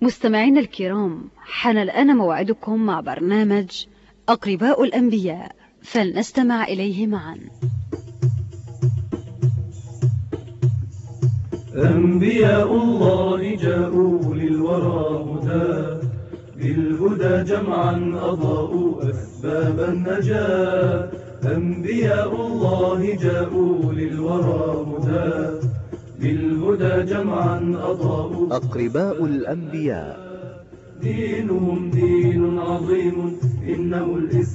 مستمعينا الكرام، حان الآن موعدكم مع برنامج أقرباء الأنبياء، فلنستمع إليه معا. أنبياء الله جاءوا للورى هدى، بالهدى جمعا أضاءوا أسباب النجاة. أنبياء الله جاءوا للورى هدى، بالهدى جمعا أضاءوا أقرباء الأنبياء. دينهم دين عظيم إنه الإسلام.